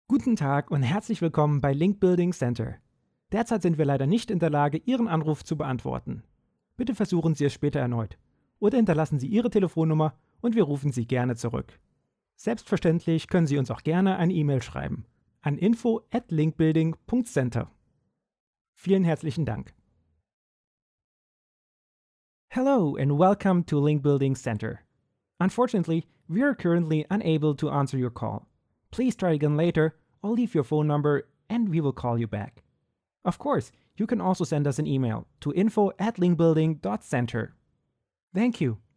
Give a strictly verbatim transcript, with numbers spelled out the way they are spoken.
Guten Tag und herzlich willkommen bei Link Building Center. Derzeit sind wir leider nicht in der Lage, Ihren Anruf zu beantworten. Bitte versuchen Sie es später erneut. Oder hinterlassen Sie Ihre Telefonnummer und wir rufen Sie gerne zurück. Selbstverständlich können Sie uns auch gerne eine E-Mail schreiben an info at linkbuilding punkt center. Vielen herzlichen Dank. Hello and welcome to Link Building Center. Unfortunately, we are currently unable to answer your call. Please try again later or leave your phone number and we will call you back. Of course, you can also send us an email to info at linkbuilding dot center. Thank you.